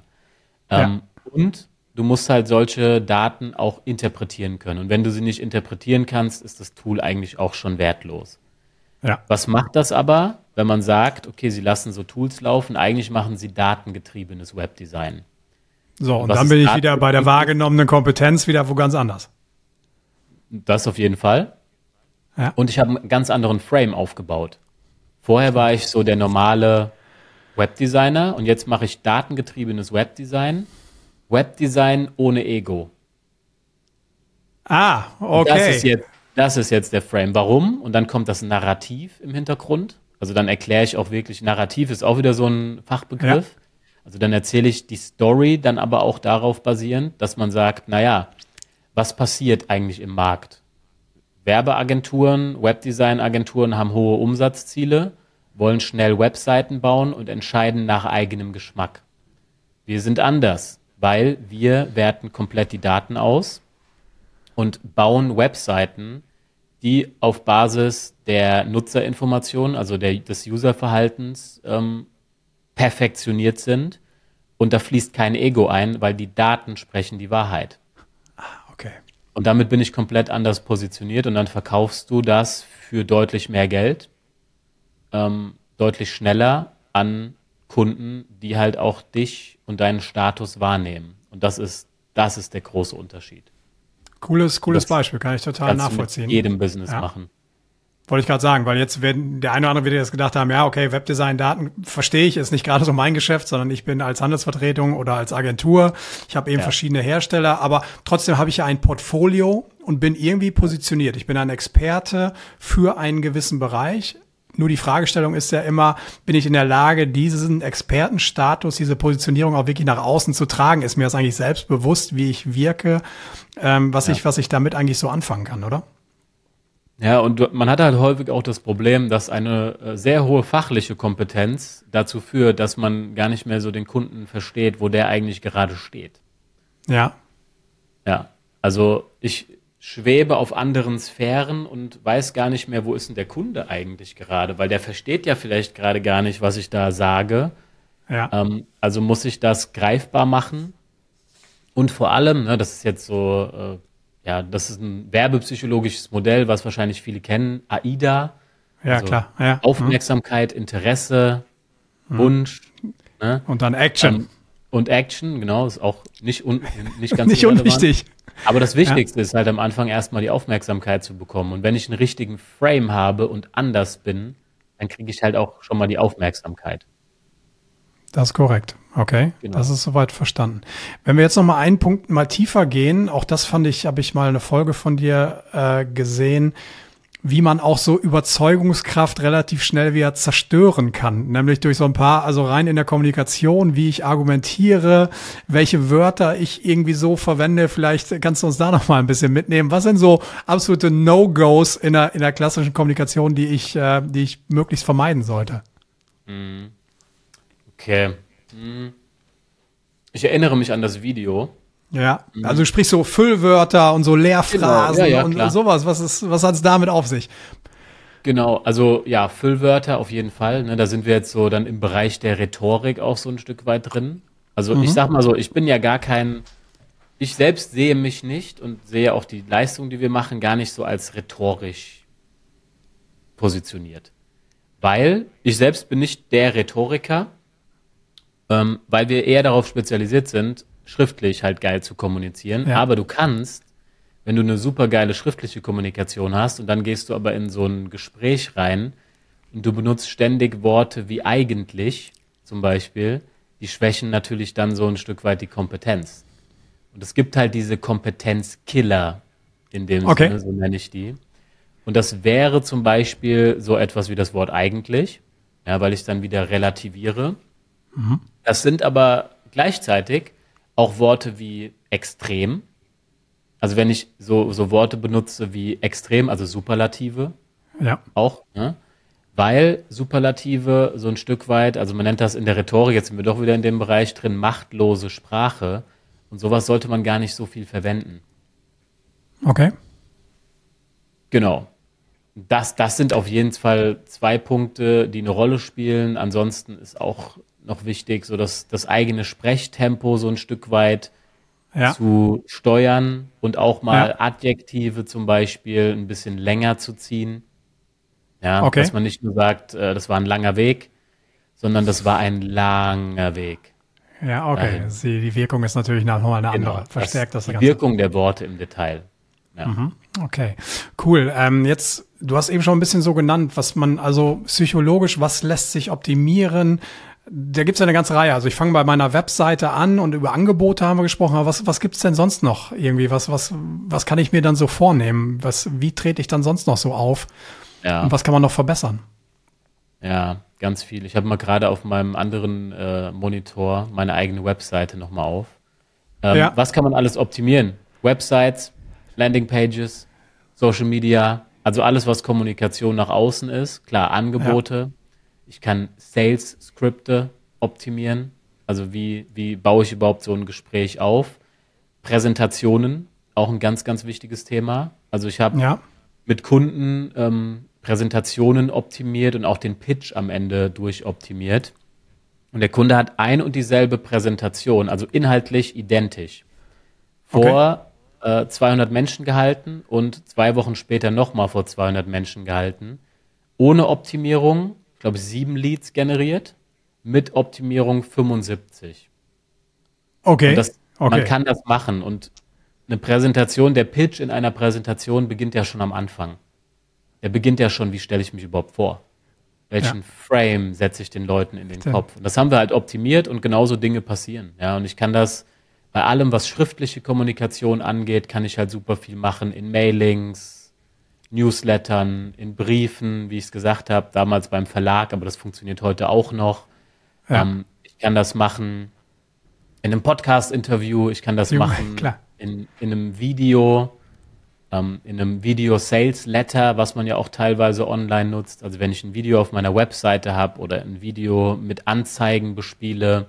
Und du musst halt solche Daten auch interpretieren können. Und wenn du sie nicht interpretieren kannst, ist das Tool eigentlich auch schon wertlos. Ja. Was macht das aber, wenn man sagt, okay, sie lassen so Tools laufen, eigentlich machen sie datengetriebenes Webdesign. So, und dann bin ich wieder bei der wahrgenommenen Kompetenz wieder wo ganz anders. Das auf jeden Fall. Ja. Und ich habe einen ganz anderen Frame aufgebaut. Vorher war ich so der normale Webdesigner und jetzt mache ich datengetriebenes Webdesign. Webdesign ohne Ego. Ah, okay. das ist jetzt der Frame. Warum? Und dann kommt das Narrativ im Hintergrund. Also dann erkläre ich auch wirklich, Narrativ ist auch wieder so ein Fachbegriff. Ja. Also dann erzähle ich die Story, dann aber auch darauf basierend, dass man sagt, naja, was passiert eigentlich im Markt? Werbeagenturen, Webdesign-Agenturen haben hohe Umsatzziele, wollen schnell Webseiten bauen und entscheiden nach eigenem Geschmack. Wir sind anders, weil wir werten komplett die Daten aus und bauen Webseiten, die auf Basis der Nutzerinformationen, also des Userverhaltens, perfektioniert sind. Und da fließt kein Ego ein, weil die Daten sprechen die Wahrheit. Okay. Und damit bin ich komplett anders positioniert und dann verkaufst du das für deutlich mehr Geld, deutlich schneller an Kunden, die halt auch dich und deinen Status wahrnehmen. Und das ist der große Unterschied. Cooles Beispiel, kann ich total nachvollziehen. Mit jedem Business machen. Wollte ich gerade sagen, weil jetzt werden der eine oder andere wird jetzt gedacht haben, ja, okay, Webdesign-Daten verstehe ich, ist nicht gerade so mein Geschäft, sondern ich bin als Handelsvertretung oder als Agentur. Ich habe eben verschiedene Hersteller, aber trotzdem habe ich ja ein Portfolio und bin irgendwie positioniert. Ich bin ein Experte für einen gewissen Bereich. Nur die Fragestellung ist ja immer, bin ich in der Lage, diesen Expertenstatus, diese Positionierung auch wirklich nach außen zu tragen? Ist mir das eigentlich selbst bewusst, wie ich wirke, was ich damit eigentlich so anfangen kann, oder? Ja, und man hat halt häufig auch das Problem, dass eine sehr hohe fachliche Kompetenz dazu führt, dass man gar nicht mehr so den Kunden versteht, wo der eigentlich gerade steht. Ja. Ja, also ich schwebe auf anderen Sphären und weiß gar nicht mehr, wo ist denn der Kunde eigentlich gerade, weil der versteht ja vielleicht gerade gar nicht, was ich da sage. Ja. Also muss ich das greifbar machen und vor allem, ne, das ist jetzt so, das ist ein werbepsychologisches Modell, was wahrscheinlich viele kennen, AIDA. Ja, also klar. Ja. Aufmerksamkeit, Interesse, Wunsch. Ne? Und dann Action. Und Action, genau, ist auch nicht ganz nicht unwichtig. Aber das Wichtigste ist halt am Anfang erstmal die Aufmerksamkeit zu bekommen. Und wenn ich einen richtigen Frame habe und anders bin, dann kriege ich halt auch schon mal die Aufmerksamkeit. Das ist korrekt. Okay, genau. Das ist soweit verstanden. Wenn wir jetzt noch mal einen Punkt mal tiefer gehen, auch das habe ich mal eine Folge von dir gesehen, wie man auch so Überzeugungskraft relativ schnell wieder zerstören kann. Nämlich durch so ein paar, also rein in der Kommunikation, wie ich argumentiere, welche Wörter ich irgendwie so verwende. Vielleicht kannst du uns da noch mal ein bisschen mitnehmen. Was sind so absolute No-Gos in der klassischen Kommunikation, die ich möglichst vermeiden sollte? Okay. Ich erinnere mich an das Video. Ja, also du sprichst so Füllwörter und so Leerphrasen und sowas. Was hat es damit auf sich? Genau, also ja, Füllwörter auf jeden Fall. Ne, da sind wir jetzt so dann im Bereich der Rhetorik auch so ein Stück weit drin. Also ich sag mal so, ich bin ja ich selbst sehe mich nicht und sehe auch die Leistung, die wir machen, gar nicht so als rhetorisch positioniert. Weil ich selbst bin nicht der Rhetoriker, weil wir eher darauf spezialisiert sind, schriftlich halt geil zu kommunizieren. Ja. Aber du kannst, wenn du eine super geile schriftliche Kommunikation hast und dann gehst du aber in so ein Gespräch rein und du benutzt ständig Worte wie eigentlich zum Beispiel, die schwächen natürlich dann so ein Stück weit die Kompetenz. Und es gibt halt diese Kompetenzkiller in dem Sinne, so nenne ich die. Und das wäre zum Beispiel so etwas wie das Wort eigentlich, ja, weil ich dann wieder relativiere. Das sind aber gleichzeitig auch Worte wie extrem. Also wenn ich so Worte benutze wie extrem, also Superlative, auch, ne? Weil Superlative so ein Stück weit, also man nennt das in der Rhetorik, jetzt sind wir doch wieder in dem Bereich drin, machtlose Sprache. Und sowas sollte man gar nicht so viel verwenden. Okay. Genau. Das sind auf jeden Fall 2 Punkte, die eine Rolle spielen. Ansonsten ist auch noch wichtig, so das eigene Sprechtempo so ein Stück weit zu steuern und auch mal Adjektive zum Beispiel ein bisschen länger zu ziehen. Ja, dass man nicht nur sagt, das war ein langer Weg, sondern das war ein langer Weg. Ja, okay. Die Wirkung ist natürlich nochmal eine andere. Verstärkt das Ganze. Die Wirkung der Worte im Detail. Ja. Okay, cool. Jetzt, du hast eben schon ein bisschen so genannt, was man also psychologisch, was lässt sich optimieren? Da gibt's ja eine ganze Reihe. Also ich fange bei meiner Webseite an und über Angebote haben wir gesprochen. Aber was gibt's denn sonst noch irgendwie? Was kann ich mir dann so vornehmen? Wie trete ich dann sonst noch so auf? Ja. Und was kann man noch verbessern? Ja, ganz viel. Ich habe mal gerade auf meinem anderen Monitor meine eigene Webseite nochmal auf. Was kann man alles optimieren? Websites, Landingpages, Social Media, also alles, was Kommunikation nach außen ist. Klar, Angebote. Ja. Ich kann Sales-Skripte optimieren. Also wie baue ich überhaupt so ein Gespräch auf? Präsentationen, auch ein ganz, ganz wichtiges Thema. Also ich habe mit Kunden Präsentationen optimiert und auch den Pitch am Ende durchoptimiert. Und der Kunde hat ein und dieselbe Präsentation, also inhaltlich identisch, vor 200 Menschen gehalten und 2 Wochen später nochmal vor 200 Menschen gehalten. Ohne Optimierung, ich glaube 7 Leads generiert, mit Optimierung 75. Okay. Man kann das machen und eine Präsentation, der Pitch in einer Präsentation beginnt ja schon am Anfang. Der beginnt ja schon, wie stelle ich mich überhaupt vor? Welchen Frame setze ich den Leuten in den Kopf? Und das haben wir halt optimiert und genauso Dinge passieren. Ja, und ich kann das bei allem, was schriftliche Kommunikation angeht, kann ich halt super viel machen in Mailings, Newslettern, in Briefen, wie ich es gesagt habe, damals beim Verlag, aber das funktioniert heute auch noch. Ja. Ich kann das machen in einem Podcast-Interview, ich kann das machen in einem Video, in einem Video-Sales-Letter, was man ja auch teilweise online nutzt. Also wenn ich ein Video auf meiner Webseite habe oder ein Video mit Anzeigen bespiele,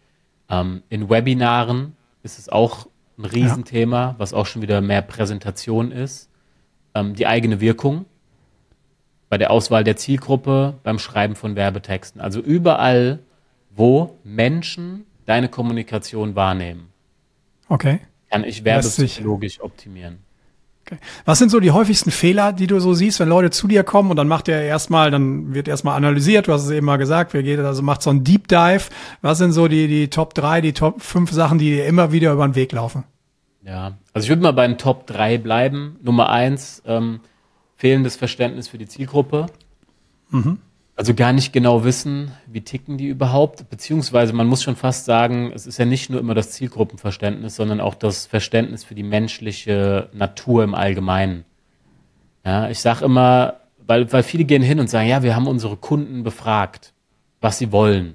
in Webinaren ist es auch ein Riesenthema, was auch schon wieder mehr Präsentation ist. Die eigene Wirkung bei der Auswahl der Zielgruppe, beim Schreiben von Werbetexten. Also überall, wo Menschen deine Kommunikation wahrnehmen, kann ich werbepsychologisch optimieren. Okay. Was sind so die häufigsten Fehler, die du so siehst, wenn Leute zu dir kommen und dann wird erstmal analysiert, du hast es eben mal gesagt, macht so ein Deep Dive. Was sind so die Top 3, die Top 5 Sachen, die dir immer wieder über den Weg laufen? Ja, also ich würde mal bei den Top 3 bleiben. Nummer 1, fehlendes Verständnis für die Zielgruppe. Mhm. Also gar nicht genau wissen, wie ticken die überhaupt, beziehungsweise man muss schon fast sagen, es ist ja nicht nur immer das Zielgruppenverständnis, sondern auch das Verständnis für die menschliche Natur im Allgemeinen. Ja, ich sage immer, weil viele gehen hin und sagen, ja, wir haben unsere Kunden befragt, was sie wollen.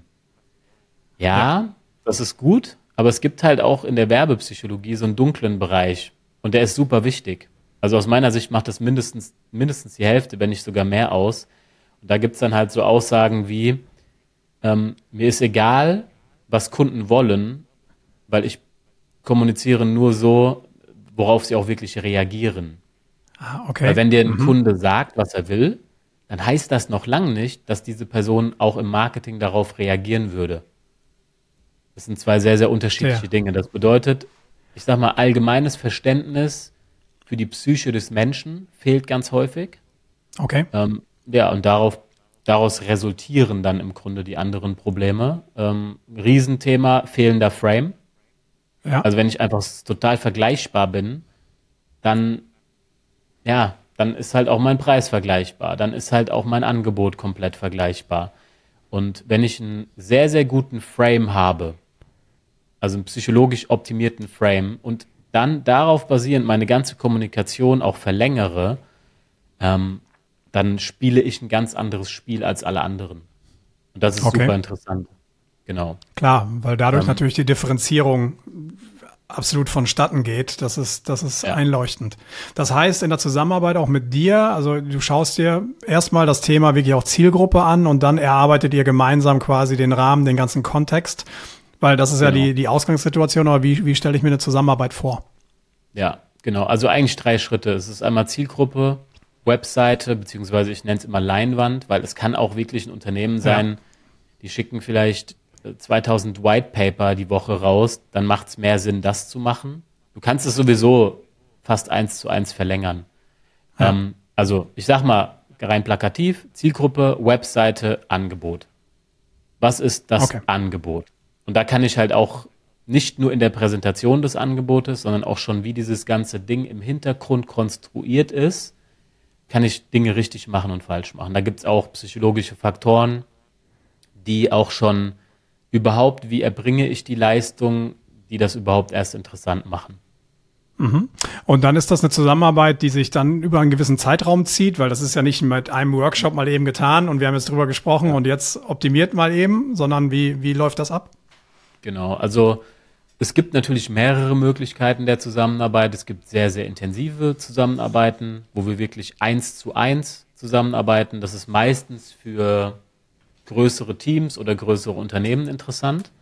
Ja, das ist gut, aber es gibt halt auch in der Werbepsychologie so einen dunklen Bereich und der ist super wichtig. Also aus meiner Sicht macht das mindestens die Hälfte, wenn nicht sogar mehr aus. Und da gibt's dann halt so Aussagen wie, mir ist egal, was Kunden wollen, weil ich kommuniziere nur so, worauf sie auch wirklich reagieren. Okay. Weil wenn dir ein Kunde sagt, was er will, dann heißt das noch lange nicht, dass diese Person auch im Marketing darauf reagieren würde. Das sind 2 sehr, sehr unterschiedliche Dinge. Das bedeutet, ich sag mal, allgemeines Verständnis für die Psyche des Menschen fehlt ganz häufig. Okay. Und daraus resultieren dann im Grunde die anderen Probleme. Riesenthema, fehlender Frame. Ja. Also wenn ich einfach total vergleichbar bin, dann ist halt auch mein Preis vergleichbar. Dann ist halt auch mein Angebot komplett vergleichbar. Und wenn ich einen sehr, sehr guten Frame habe, also einen psychologisch optimierten Frame und dann darauf basierend meine ganze Kommunikation auch verlängere, dann spiele ich ein ganz anderes Spiel als alle anderen. Und das ist super interessant. Genau. Klar, weil dadurch natürlich die Differenzierung absolut vonstatten geht. Das ist einleuchtend. Das heißt, in der Zusammenarbeit auch mit dir, also du schaust dir erstmal das Thema wirklich auch Zielgruppe an und dann erarbeitet ihr gemeinsam quasi den Rahmen, den ganzen Kontext, weil das ist ja die Ausgangssituation, aber wie stelle ich mir eine Zusammenarbeit vor? Ja, genau. Also eigentlich 3 Schritte. Es ist einmal Zielgruppe, Webseite, beziehungsweise ich nenne es immer Leinwand, weil es kann auch wirklich ein Unternehmen sein, die schicken vielleicht 2000 White Paper die Woche raus, dann macht es mehr Sinn, das zu machen. Du kannst es sowieso fast 1:1 verlängern. Ja. Also ich sag mal rein plakativ, Zielgruppe, Webseite, Angebot. Was ist das Angebot? Und da kann ich halt auch nicht nur in der Präsentation des Angebotes, sondern auch schon, wie dieses ganze Ding im Hintergrund konstruiert ist, kann ich Dinge richtig machen und falsch machen. Da gibt es auch psychologische Faktoren, die auch schon überhaupt, wie erbringe ich die Leistung, die das überhaupt erst interessant machen. Und dann ist das eine Zusammenarbeit, die sich dann über einen gewissen Zeitraum zieht, weil das ist ja nicht mit einem Workshop mal eben getan und wir haben jetzt drüber gesprochen und jetzt optimiert mal eben, sondern wie läuft das ab? Genau, also es gibt natürlich mehrere Möglichkeiten der Zusammenarbeit. Es gibt sehr, sehr intensive Zusammenarbeiten, wo wir wirklich 1:1 zusammenarbeiten. Das ist meistens für größere Teams oder größere Unternehmen interessant.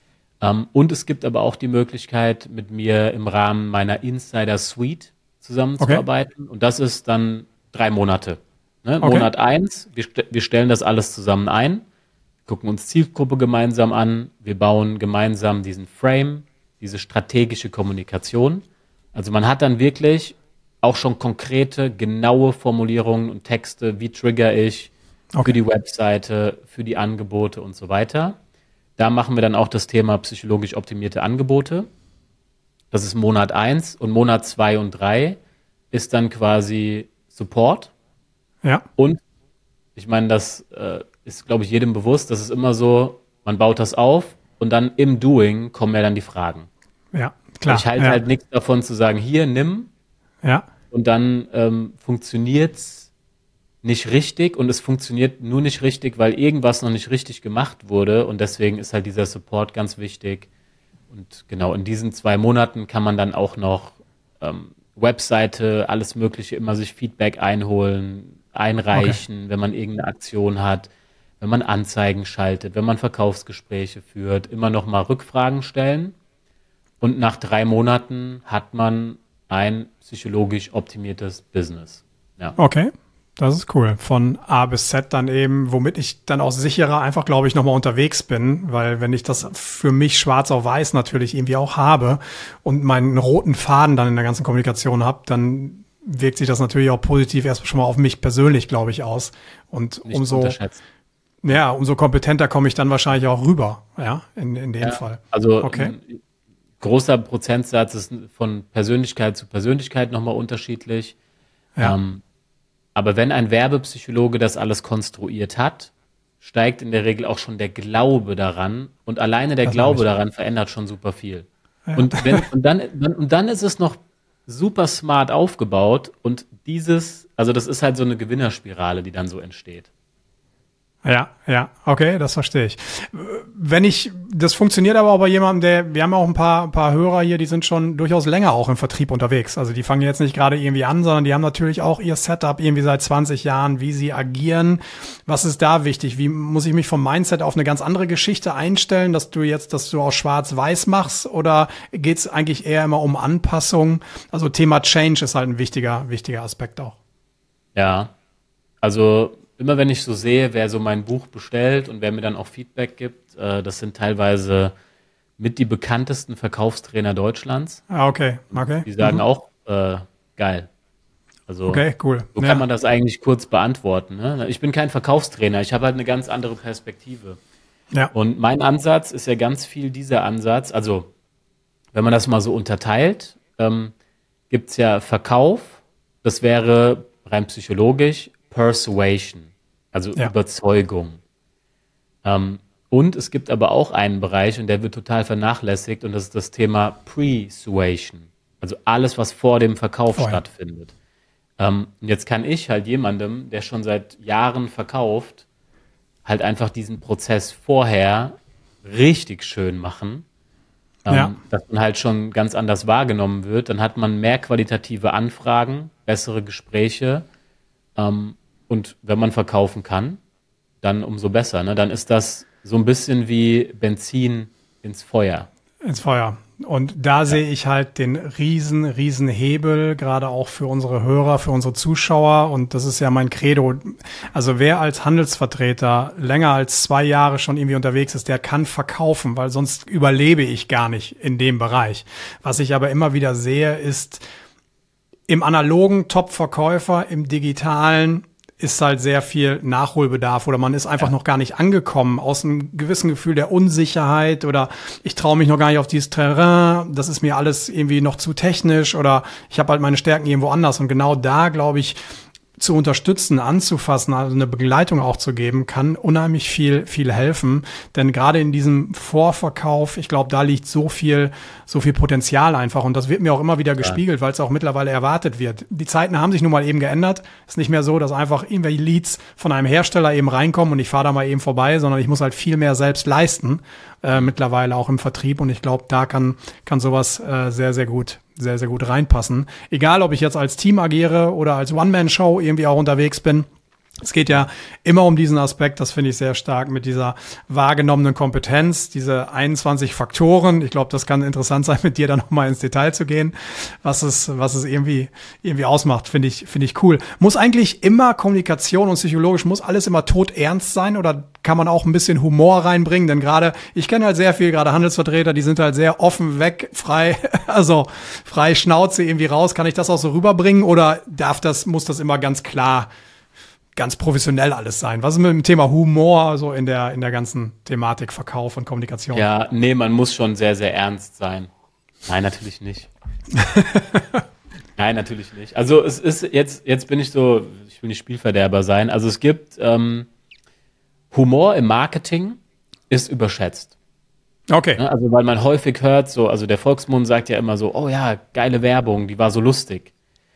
Und es gibt aber auch die Möglichkeit, mit mir im Rahmen meiner Insider Suite zusammenzuarbeiten. Okay. Und das ist dann 3 Monate. Ne? Okay. Monat 1, wir stellen das alles zusammen ein, gucken uns Zielgruppe gemeinsam an, wir bauen gemeinsam diesen Frame, diese strategische Kommunikation. Also man hat dann wirklich auch schon konkrete, genaue Formulierungen und Texte, wie trigger ich für die Webseite, für die Angebote und so weiter. Da machen wir dann auch das Thema psychologisch optimierte Angebote. Das ist Monat 1 und Monat 2 und 3 ist dann quasi Support. Ja. Und ich meine, das ist, glaube ich, jedem bewusst. Das ist immer so, man baut das auf und dann im Doing kommen ja dann die Fragen. Ja, klar. Ich halte halt nichts davon zu sagen, hier, nimm. Ja. Und dann funktioniert's nicht richtig und es funktioniert nur nicht richtig, weil irgendwas noch nicht richtig gemacht wurde und deswegen ist halt dieser Support ganz wichtig und genau in diesen 2 Monaten kann man dann auch noch Webseite, alles mögliche, immer sich Feedback einholen, einreichen, wenn man irgendeine Aktion hat, wenn man Anzeigen schaltet, wenn man Verkaufsgespräche führt, immer noch mal Rückfragen stellen und nach 3 Monaten hat man ein psychologisch optimiertes Business. Ja. Okay. Das ist cool. Von A bis Z dann eben, womit ich dann auch sicherer einfach, glaube ich, nochmal unterwegs bin, weil wenn ich das für mich schwarz auf weiß natürlich irgendwie auch habe und meinen roten Faden dann in der ganzen Kommunikation habe, dann wirkt sich das natürlich auch positiv erstmal schon mal auf mich persönlich, glaube ich, aus. Und umso kompetenter komme ich dann wahrscheinlich auch rüber, ja, in dem Fall. Also ein großer Prozentsatz ist von Persönlichkeit zu Persönlichkeit nochmal unterschiedlich. Ja. Aber wenn ein Werbepsychologe das alles konstruiert hat, steigt in der Regel auch schon der Glaube daran und alleine der Glaube daran verändert schon super viel. Ja. Und dann ist es noch super smart aufgebaut und das ist halt so eine Gewinnerspirale, die dann so entsteht. Ja, okay, das verstehe ich. Das funktioniert aber auch bei jemandem, wir haben auch ein paar Hörer hier, die sind schon durchaus länger auch im Vertrieb unterwegs. Also die fangen jetzt nicht gerade irgendwie an, sondern die haben natürlich auch ihr Setup irgendwie seit 20 Jahren, wie sie agieren. Was ist da wichtig? Wie muss ich mich vom Mindset auf eine ganz andere Geschichte einstellen, dass du auch schwarz-weiß machst oder geht es eigentlich eher immer um Anpassung? Also Thema Change ist halt ein wichtiger Aspekt auch. Ja, also immer wenn ich so sehe, wer so mein Buch bestellt und wer mir dann auch Feedback gibt, das sind teilweise mit die bekanntesten Verkaufstrainer Deutschlands. Ah, okay. Die sagen auch, geil. Also okay, cool. So kann man das eigentlich kurz beantworten. Ne? Ich bin kein Verkaufstrainer, ich habe halt eine ganz andere Perspektive. Ja. Und mein Ansatz ist ja ganz viel dieser Ansatz, also wenn man das mal so unterteilt, gibt es ja Verkauf, das wäre rein psychologisch Persuasion, also Überzeugung. Und es gibt aber auch einen Bereich, und der wird total vernachlässigt, und das ist das Thema Persuasion, also alles, was vor dem Verkauf stattfindet. Und jetzt kann ich halt jemandem, der schon seit Jahren verkauft, halt einfach diesen Prozess vorher richtig schön machen, dass man halt schon ganz anders wahrgenommen wird. Dann hat man mehr qualitative Anfragen, bessere Gespräche, und wenn man verkaufen kann, dann umso besser. Ne? Dann ist das so ein bisschen wie Benzin ins Feuer. Ins Feuer. Und da sehe ich halt den riesen Hebel, gerade auch für unsere Hörer, für unsere Zuschauer. Und das ist ja mein Credo. Also wer als Handelsvertreter länger als 2 Jahre schon irgendwie unterwegs ist, der kann verkaufen, weil sonst überlebe ich gar nicht in dem Bereich. Was ich aber immer wieder sehe, ist im analogen Top-Verkäufer, im digitalen ist halt sehr viel Nachholbedarf oder man ist einfach noch gar nicht angekommen aus einem gewissen Gefühl der Unsicherheit oder ich traue mich noch gar nicht auf dieses Terrain, das ist mir alles irgendwie noch zu technisch oder ich habe halt meine Stärken irgendwo anders und genau da, glaube ich, zu unterstützen, anzufassen, also eine Begleitung auch zu geben, kann unheimlich viel helfen. Denn gerade in diesem Vorverkauf, ich glaube, da liegt so viel Potenzial einfach. Und das wird mir auch immer wieder gespiegelt, weil es auch mittlerweile erwartet wird. Die Zeiten haben sich nun mal eben geändert. Ist nicht mehr so, dass einfach irgendwelche Leads von einem Hersteller eben reinkommen und ich fahre da mal eben vorbei, sondern ich muss halt viel mehr selbst leisten, mittlerweile auch im Vertrieb. Und ich glaube, da kann sowas sehr, sehr gut reinpassen. Egal, ob ich jetzt als Team agiere oder als One-Man-Show irgendwie auch unterwegs bin. Es geht ja immer um diesen Aspekt, das finde ich sehr stark, mit dieser wahrgenommenen Kompetenz, diese 21 Faktoren. Ich glaube, das kann interessant sein, mit dir dann nochmal ins Detail zu gehen, was es irgendwie ausmacht, finde ich cool. Muss eigentlich immer Kommunikation und psychologisch, muss alles immer todernst sein oder kann man auch ein bisschen Humor reinbringen? Denn gerade, ich kenne halt sehr viel, gerade Handelsvertreter, die sind halt sehr offen, weg, frei, also frei Schnauze irgendwie raus. Kann ich das auch so rüberbringen oder muss das immer ganz klar, ganz professionell alles sein? Was ist mit dem Thema Humor so in der ganzen Thematik Verkauf und Kommunikation? Ja, nee, man muss schon sehr, sehr ernst sein. Nein, natürlich nicht. Nein, natürlich nicht. Also es ist, jetzt bin ich so, ich will nicht Spielverderber sein. Also es gibt Humor im Marketing ist überschätzt. Okay. Also weil man häufig hört, so, also der Volksmund sagt ja immer so, oh ja, geile Werbung, die war so lustig.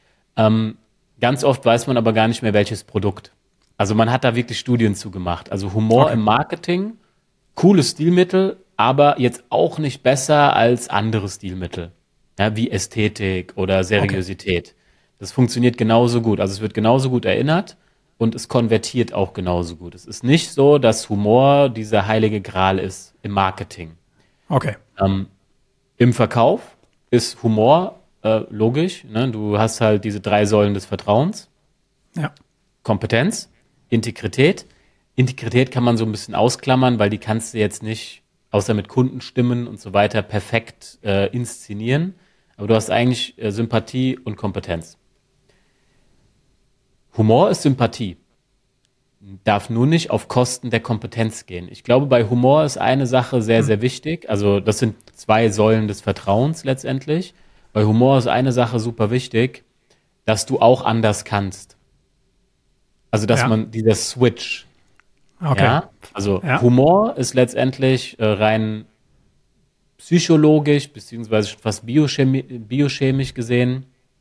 Ganz oft weiß man aber gar nicht mehr, welches Produkt. Also man hat da wirklich Studien zu gemacht. Also Humor im Marketing, cooles Stilmittel, aber jetzt auch nicht besser als andere Stilmittel, ja, wie Ästhetik oder Seriosität. Das funktioniert genauso gut. Also es wird genauso gut erinnert und es konvertiert auch genauso gut. Es ist nicht so, dass Humor dieser heilige Gral ist im Marketing. Okay. Im Verkauf ist Humor logisch, ne? Du hast halt diese 3 Säulen des Vertrauens. Ja. Kompetenz, Integrität. Integrität kann man so ein bisschen ausklammern, weil die kannst du jetzt nicht, außer mit Kundenstimmen und so weiter, perfekt inszenieren. Aber du hast eigentlich Sympathie und Kompetenz. Humor ist Sympathie. Darf nur nicht auf Kosten der Kompetenz gehen. Ich glaube, bei Humor ist eine Sache sehr, sehr wichtig. Also das sind 2 Säulen des Vertrauens letztendlich. Bei Humor ist eine Sache super wichtig, dass du auch anders kannst. Also, dass man dieser Switch. Okay. Ja? Also, Humor ist letztendlich rein psychologisch, beziehungsweise fast biochemisch gesehen,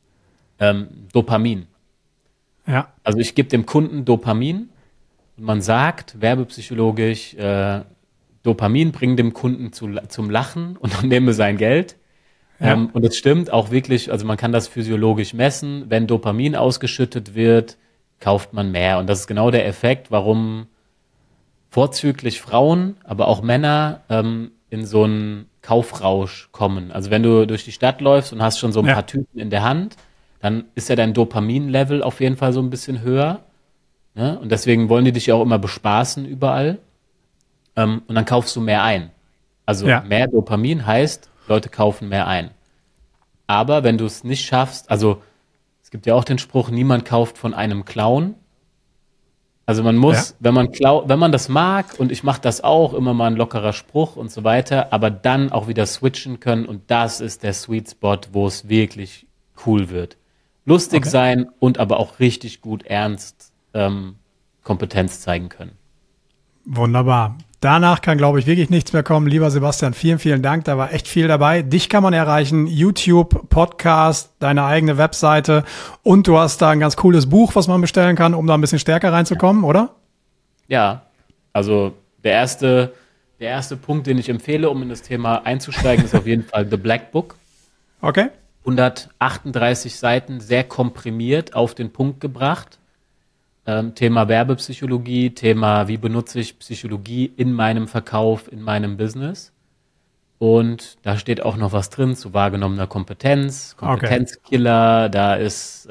Dopamin. Ja. Also, ich gebe dem Kunden Dopamin und man sagt, werbepsychologisch, Dopamin bringt dem Kunden zum Lachen und dann nehme sein Geld. Ja. Und es stimmt auch wirklich, also man kann das physiologisch messen, wenn Dopamin ausgeschüttet wird, kauft man mehr. Und das ist genau der Effekt, warum vorzüglich Frauen, aber auch Männer in so einen Kaufrausch kommen. Also wenn du durch die Stadt läufst und hast schon so ein paar Tüten in der Hand, dann ist ja dein Dopamin-Level auf jeden Fall so ein bisschen höher. Ne? Und deswegen wollen die dich ja auch immer bespaßen überall. Und dann kaufst du mehr ein. Also mehr Dopamin heißt, Leute kaufen mehr ein. Aber wenn du es nicht schaffst, also es gibt ja auch den Spruch, niemand kauft von einem Clown. Also man muss, wenn man das mag, und ich mache das auch, immer mal ein lockerer Spruch und so weiter, aber dann auch wieder switchen können und das ist der Sweet Spot, wo es wirklich cool wird. Lustig sein und aber auch richtig gut ernst Kompetenz zeigen können. Wunderbar. Danach kann, glaube ich, wirklich nichts mehr kommen. Lieber Sebastian, vielen, vielen Dank. Da war echt viel dabei. Dich kann man erreichen. YouTube, Podcast, deine eigene Webseite. Und du hast da ein ganz cooles Buch, was man bestellen kann, um da ein bisschen stärker reinzukommen, oder? Ja, also der erste Punkt, den ich empfehle, um in das Thema einzusteigen, ist auf jeden Fall The Black Book. Okay. 138 Seiten, sehr komprimiert auf den Punkt gebracht. Thema Werbepsychologie, Thema, wie benutze ich Psychologie in meinem Verkauf, in meinem Business. Und da steht auch noch was drin zu wahrgenommener Kompetenz, Kompetenzkiller, da ist,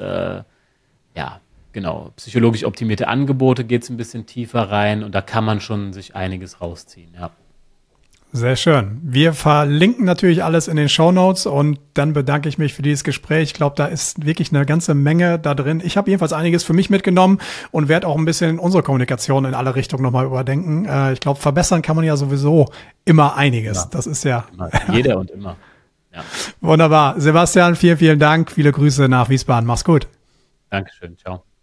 psychologisch optimierte Angebote, geht es ein bisschen tiefer rein und da kann man schon sich einiges rausziehen, ja. Sehr schön. Wir verlinken natürlich alles in den Shownotes und dann bedanke ich mich für dieses Gespräch. Ich glaube, da ist wirklich eine ganze Menge da drin. Ich habe jedenfalls einiges für mich mitgenommen und werde auch ein bisschen unsere Kommunikation in alle Richtungen nochmal überdenken. Ich glaube, verbessern kann man ja sowieso immer einiges. Ja. Das ist ja... Jeder und immer. Ja. Wunderbar. Sebastian, vielen, vielen Dank. Viele Grüße nach Wiesbaden. Mach's gut. Dankeschön. Ciao.